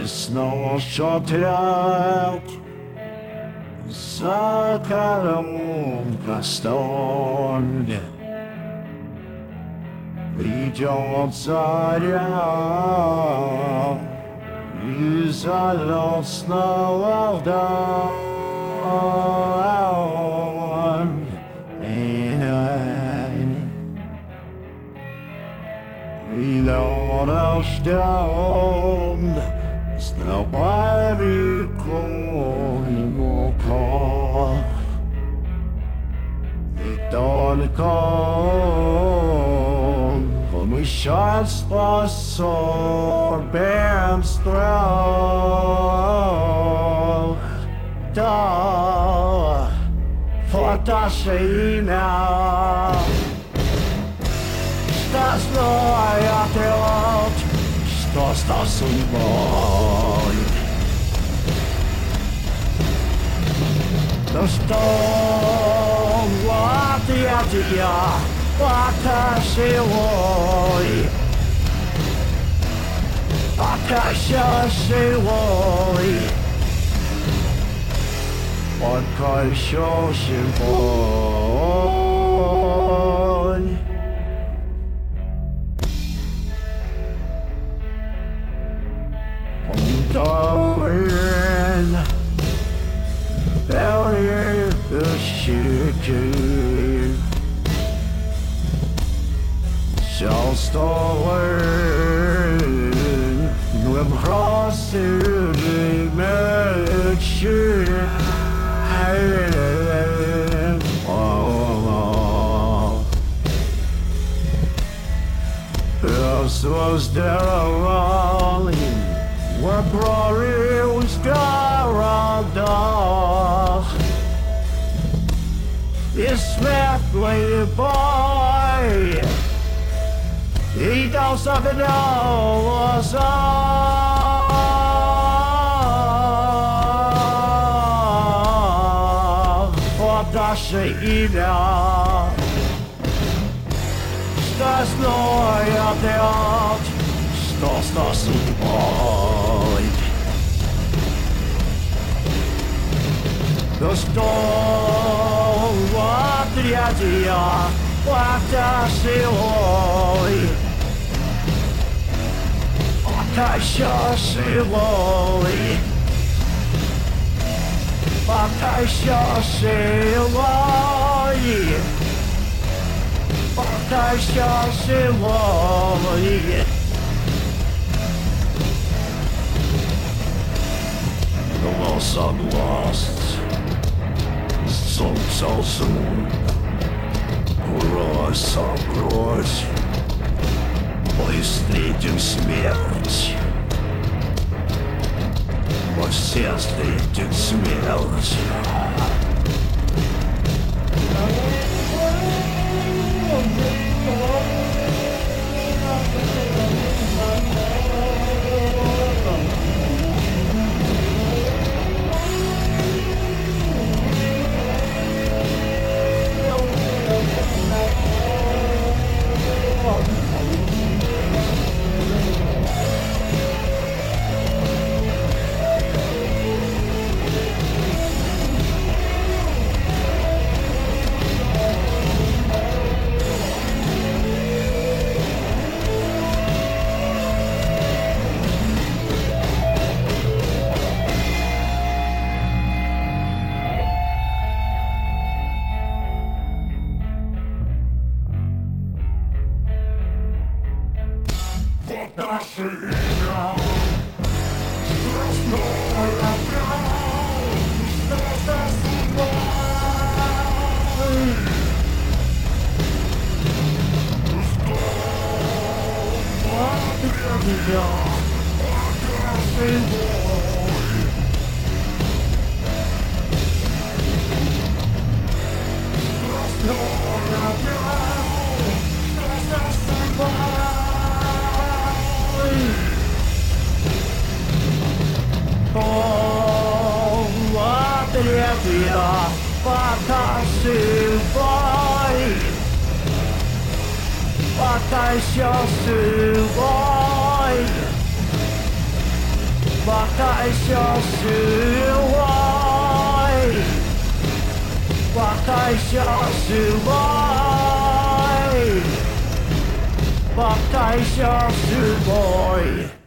snart så trött söker många stånd vid Johnsaria lysa lossna av dagen i lördagsstund snappar vi kong och kar ett dalkon och min känsla så benstrål då fattar sig när slår jag till allt största som var då står vad jag tycker vad kanske var vad kanske var vad kanske var Darling, barrier the shooting shall stolen when crossing the shooting this was there rolling where glory was around us. This swiftly boy, he don't suffer no was what does she eat out? Störst når jag till allt, största solborg. Då står vad tredje, vad där ser oj. Och kanske ser oj. Och kanske ser oj. Och kanske ser oj. The lost are lost. Souls also Rise up, rise. Polisledning smерть. Сердце смерть. 把太小释怀，把太小释怀，把太小释怀。